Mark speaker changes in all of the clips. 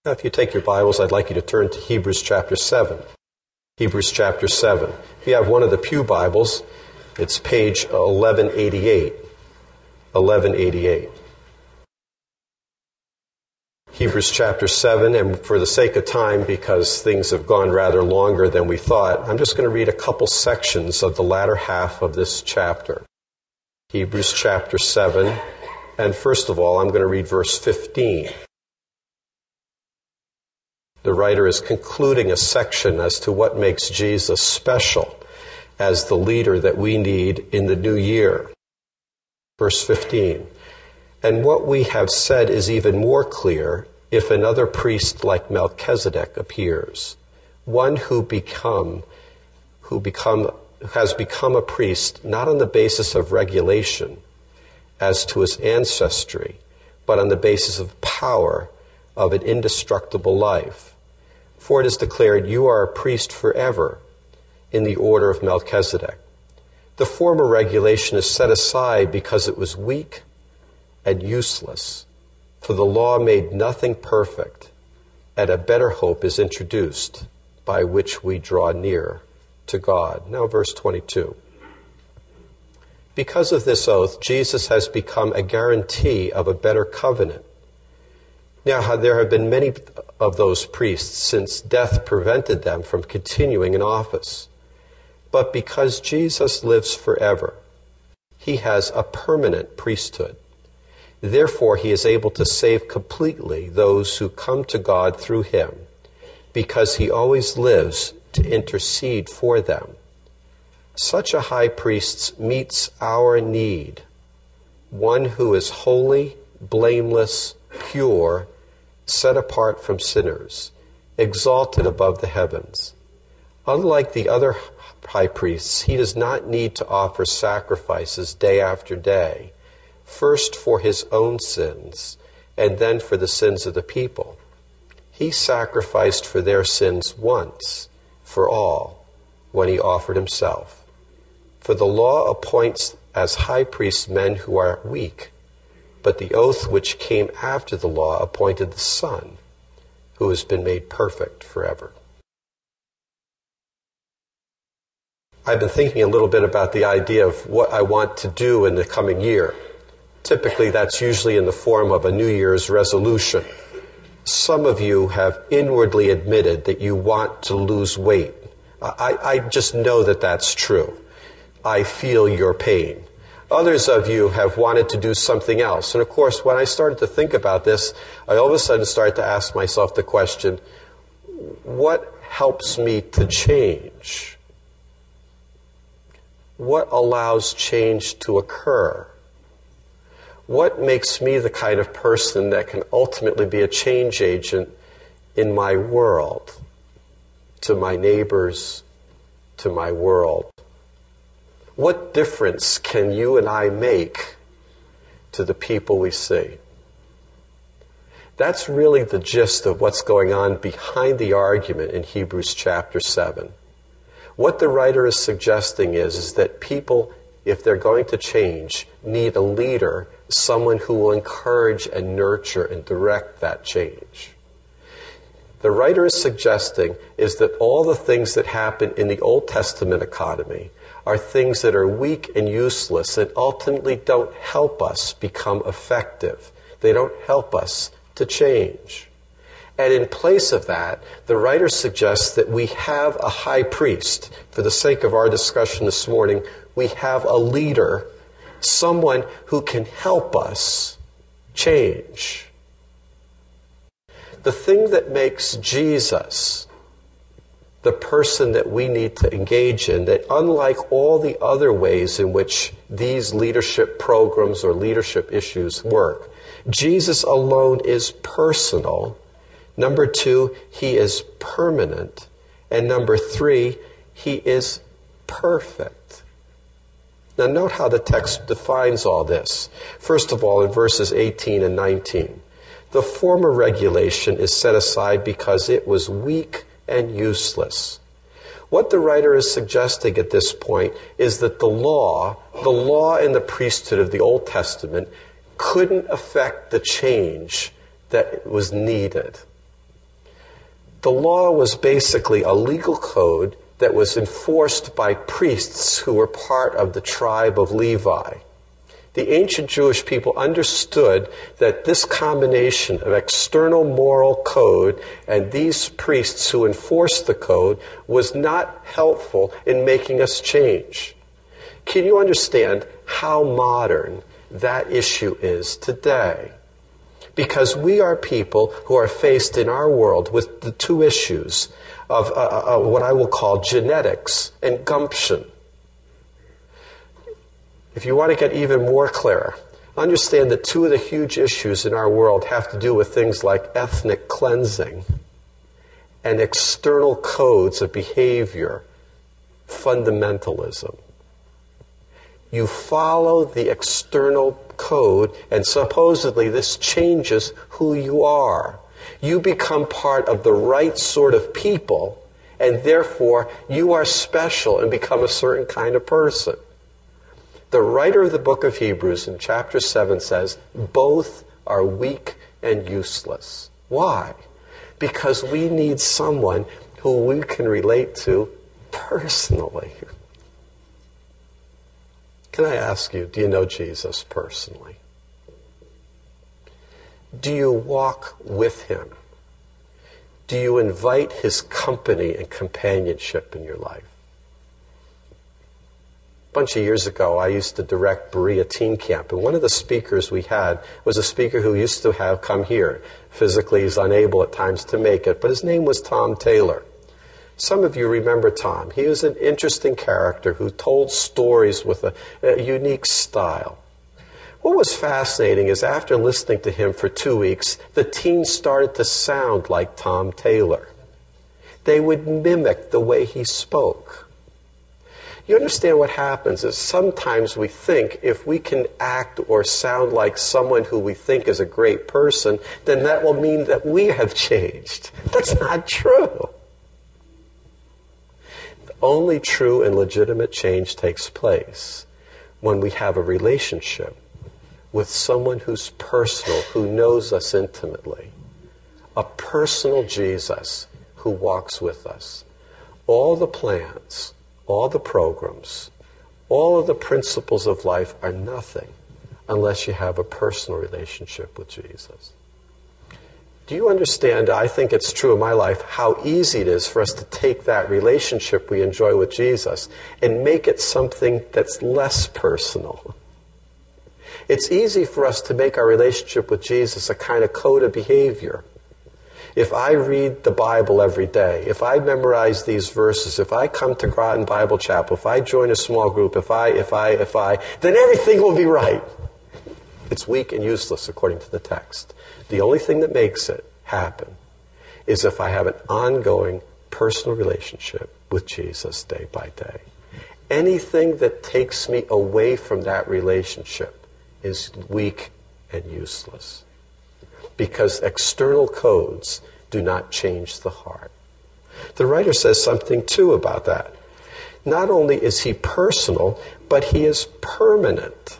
Speaker 1: Now, if you take your Bibles, I'd like you to turn to Hebrews chapter 7. Hebrews chapter 7. If you have one of the Pew Bibles, it's page 1188. 1188. Hebrews chapter 7, and for the sake of time, because things have gone rather longer than we thought, I'm just going to read a couple sections of the latter half of this chapter. Hebrews chapter 7, and first of all, I'm going to read verse 15. The writer is concluding a section as to what makes Jesus special as the leader that we need in the new year. Verse 15. And what we have said is even more clear if another priest like Melchizedek appears, one who has become a priest not on the basis of regulation as to his ancestry, but on the basis of power of an indestructible life. For it is declared, you are a priest forever in the order of Melchizedek. The former regulation is set aside because it was weak and useless, for the law made nothing perfect, and a better hope is introduced by which we draw near to God. Now verse 22. Because of this oath, Jesus has become a guarantee of a better covenant. Now, there have been many of those priests since death prevented them from continuing in office. But because Jesus lives forever, he has a permanent priesthood. Therefore, he is able to save completely those who come to God through him, because he always lives to intercede for them. Such a high priest meets our need, one who is holy, blameless, pure, set apart from sinners, exalted above the heavens. Unlike the other high priests, he does not need to offer sacrifices day after day, first for his own sins and then for the sins of the people. He sacrificed for their sins once for all when he offered himself. For the law appoints as high priests men who are weak, but the oath which came after the law appointed the Son, who has been made perfect forever. I've been thinking a little bit about the idea of what I want to do in the coming year. Typically, that's usually in the form of a New Year's resolution. Some of you have inwardly admitted that you want to lose weight. I just know that that's true. I feel your pain. Others of you have wanted to do something else. And of course, when I started to think about this, I all of a sudden started to ask myself the question, what helps me to change? What allows change to occur? What makes me the kind of person that can ultimately be a change agent in my world, to my neighbors, to my world? What difference can you and I make to the people we see? That's really the gist of what's going on behind the argument in Hebrews chapter 7. What the writer is suggesting is that people, if they're going to change, need a leader, someone who will encourage and nurture and direct that change. The writer is suggesting is that all the things that happen in the Old Testament economy are things that are weak and useless and ultimately don't help us become effective. They don't help us to change. And in place of that, the writer suggests that we have a high priest. For the sake of our discussion this morning, we have a leader, someone who can help us change. The thing that makes Jesus the person that we need to engage in, that unlike all the other ways in which these leadership programs or leadership issues work, Jesus alone is personal. Number 2, he is permanent. And number 3, he is perfect. Now note how the text defines all this. First of all, in verses 18 and 19, the former regulation is set aside because it was weak and useless. What the writer is suggesting at this point is that the law and the priesthood of the Old Testament couldn't affect the change that was needed. The law was basically a legal code that was enforced by priests who were part of the tribe of Levi. The ancient Jewish people understood that this combination of external moral code and these priests who enforced the code was not helpful in making us change. Can you understand how modern that issue is today? Because we are people who are faced in our world with the two issues of what I will call genetics and gumption. If you want to get even more clear, understand that two of the huge issues in our world have to do with things like ethnic cleansing and external codes of behavior, fundamentalism. You follow the external code, and supposedly this changes who you are. You become part of the right sort of people, and therefore you are special and become a certain kind of person. The writer of the book of Hebrews in chapter 7 says, both are weak and useless. Why? Because we need someone who we can relate to personally. Can I ask you, do you know Jesus personally? Do you walk with him? Do you invite his company and companionship in your life? A bunch of years ago, I used to direct Berea Teen Camp, and one of the speakers we had was a speaker who used to have come here. Physically, he's unable at times to make it, but his name was Tom Taylor. Some of you remember Tom. He was an interesting character who told stories with a unique style. What was fascinating is after listening to him for 2 weeks, the teens started to sound like Tom Taylor. They would mimic the way he spoke. You understand what happens is sometimes we think if we can act or sound like someone who we think is a great person, then that will mean that we have changed. That's not true. The only true and legitimate change takes place when we have a relationship with someone who's personal, who knows us intimately. A personal Jesus who walks with us. All the plans, all the programs, all of the principles of life are nothing unless you have a personal relationship with Jesus. Do you understand, I think it's true in my life, how easy it is for us to take that relationship we enjoy with Jesus and make it something that's less personal. It's easy for us to make our relationship with Jesus a kind of code of behavior. If I read the Bible every day, if I memorize these verses, if I come to Groton Bible Chapel, if I join a small group, if I, then everything will be right. It's weak and useless according to the text. The only thing that makes it happen is if I have an ongoing personal relationship with Jesus day by day. Anything that takes me away from that relationship is weak and useless. Because external codes do not change the heart. The writer says something too about that. Not only is he personal, but he is permanent.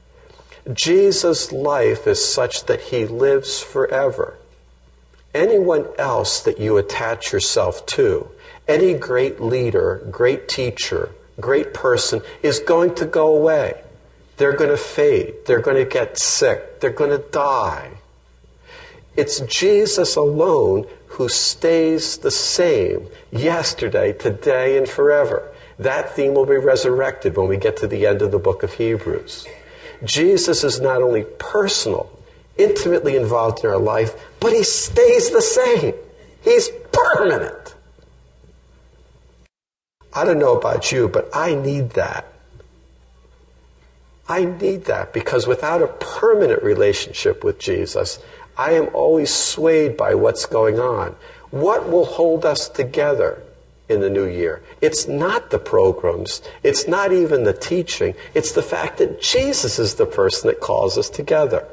Speaker 1: Jesus' life is such that he lives forever. Anyone else that you attach yourself to, any great leader, great teacher, great person, is going to go away. They're going to fade. They're going to get sick. They're going to die. It's Jesus alone who stays the same yesterday, today, and forever. That theme will be resurrected when we get to the end of the book of Hebrews. Jesus is not only personal, intimately involved in our life, but he stays the same. He's permanent. I don't know about you, but I need that. I need that because without a permanent relationship with Jesus, I am always swayed by what's going on. What will hold us together in the new year? It's not the programs. It's not even the teaching. It's the fact that Jesus is the person that calls us together.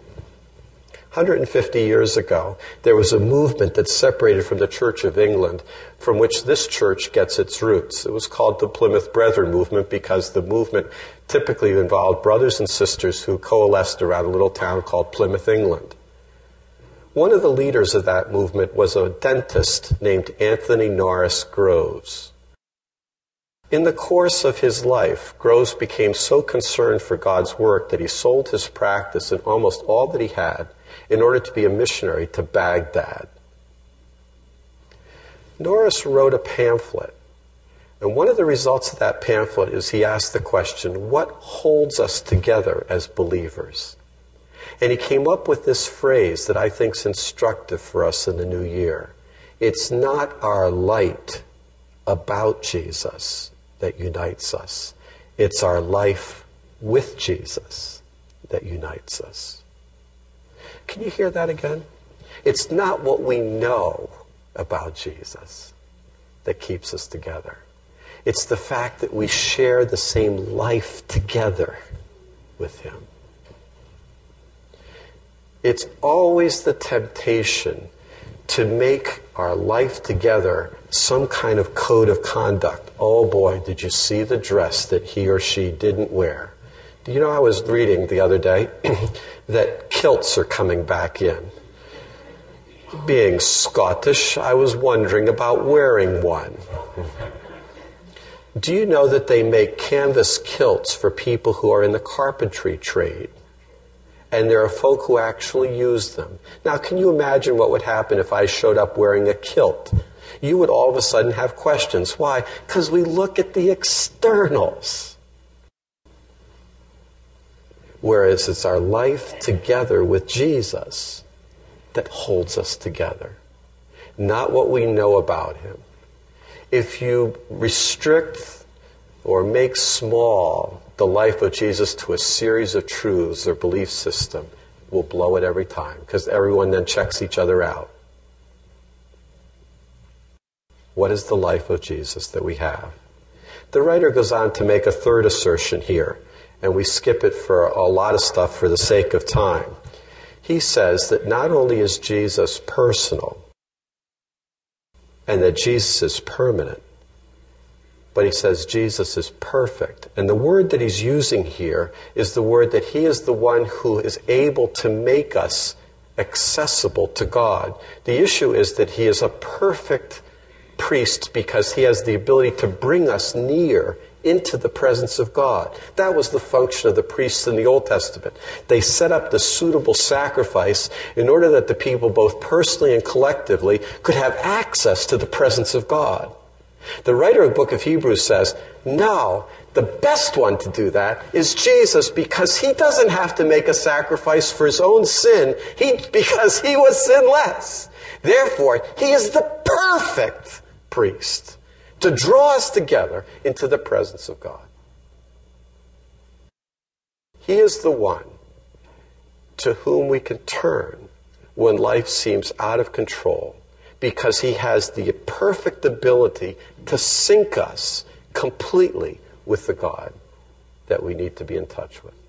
Speaker 1: 150 years ago, there was a movement that separated from the Church of England, from which this church gets its roots. It was called the Plymouth Brethren movement because the movement typically involved brothers and sisters who coalesced around a little town called Plymouth, England. One of the leaders of that movement was a dentist named Anthony Norris Groves. In the course of his life, Groves became so concerned for God's work that he sold his practice and almost all that he had in order to be a missionary to Baghdad. Norris wrote a pamphlet, and one of the results of that pamphlet is he asked the question, what holds us together as believers? And he came up with this phrase that I think is instructive for us in the new year. It's not our light about Jesus that unites us. It's our life with Jesus that unites us. Can you hear that again? It's not what we know about Jesus that keeps us together. It's the fact that we share the same life together with him. It's always the temptation to make our life together some kind of code of conduct. Oh boy, did you see the dress that he or she didn't wear? Do you know, I was reading the other day that kilts are coming back in. Being Scottish, I was wondering about wearing one. Do you know that they make canvas kilts for people who are in the carpentry trade? And there are folk who actually use them. Now, can you imagine what would happen if I showed up wearing a kilt? You would all of a sudden have questions. Why? Because we look at the externals. Whereas it's our life together with Jesus that holds us together, not what we know about him. If you restrict or make small the life of Jesus to a series of truths or belief system, we'll blow it every time because everyone then checks each other out. What is the life of Jesus that we have? The writer goes on to make a third assertion here, and we skip it for a lot of stuff for the sake of time. He says that not only is Jesus personal and that Jesus is permanent, but he says Jesus is perfect. And the word that he's using here is the word that he is the one who is able to make us accessible to God. The issue is that he is a perfect priest because he has the ability to bring us near into the presence of God. That was the function of the priests in the Old Testament. They set up the suitable sacrifice in order that the people, both personally and collectively, could have access to the presence of God. The writer of the book of Hebrews says, no, the best one to do that is Jesus, because he doesn't have to make a sacrifice for his own sin because he was sinless. Therefore, he is the perfect priest to draw us together into the presence of God. He is the one to whom we can turn when life seems out of control, because he has the perfect ability to sync us completely with the God that we need to be in touch with.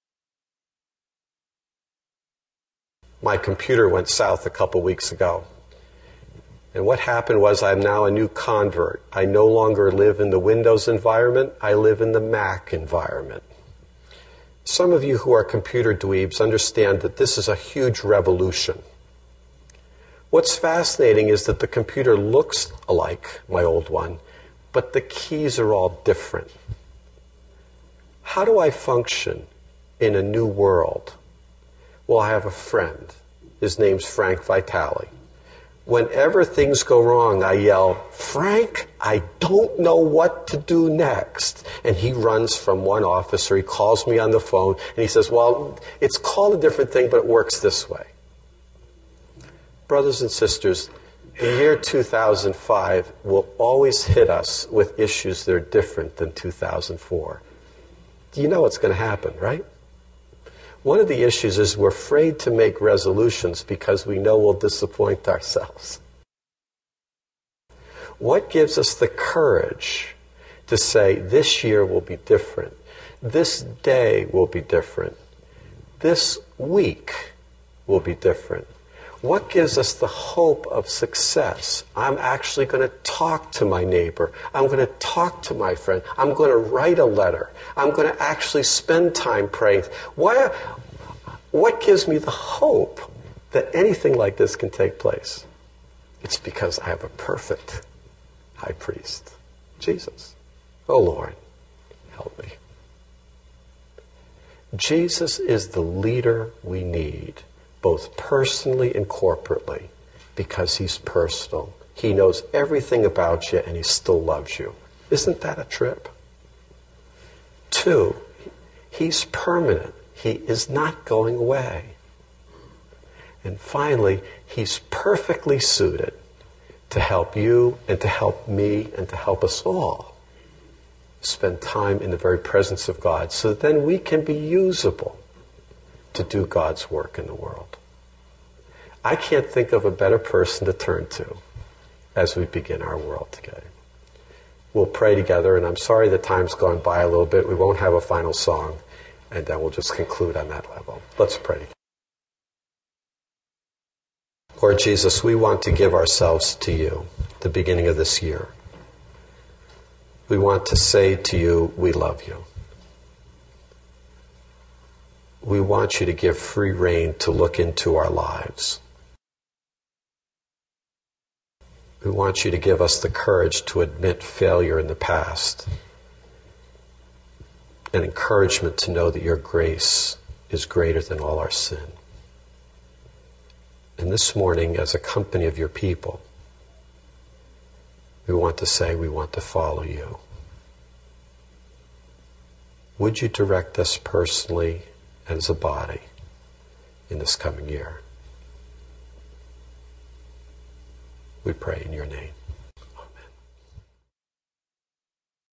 Speaker 1: My computer went south a couple weeks ago. And what happened was I'm now a new convert. I no longer live in the Windows environment. I live in the Mac environment. Some of you who are computer dweebs understand that this is a huge revolution. What's fascinating is that the computer looks like my old one, but the keys are all different. How do I function in a new world? Well, I have a friend. His name's Frank Vitale. Whenever things go wrong, I yell, Frank, I don't know what to do next. And he runs from one office, or he calls me on the phone, and he says, well, it's called a different thing, but it works this way. Brothers and sisters, the year 2005 will always hit us with issues that are different than 2004. You know what's going to happen, right? One of the issues is we're afraid to make resolutions because we know we'll disappoint ourselves. What gives us the courage to say, this year will be different, this day will be different, this week will be different? What gives us the hope of success? I'm actually going to talk to my neighbor. I'm going to talk to my friend. I'm going to write a letter. I'm going to actually spend time praying. What gives me the hope that anything like this can take place? It's because I have a perfect high priest, Jesus. Oh Lord, help me. Jesus is the leader we need, both personally and corporately, because he's personal. He knows everything about you and he still loves you. Isn't that a trip? 2, he's permanent. He is not going away. And finally, he's perfectly suited to help you and to help me and to help us all spend time in the very presence of God, so that then we can be usable to do God's work in the world. I can't think of a better person to turn to as we begin our world together. We'll pray together, and I'm sorry the time's gone by a little bit. We won't have a final song, and then we'll just conclude on that level. Let's pray. Lord Jesus, we want to give ourselves to you at the beginning of this year. We want to say to you, we love you. We want you to give free rein to look into our lives. We want you to give us the courage to admit failure in the past, and encouragement to know that your grace is greater than all our sin. And this morning, as a company of your people, we want to say we want to follow you. Would you direct us personally and as a body in this coming year? We pray in your name.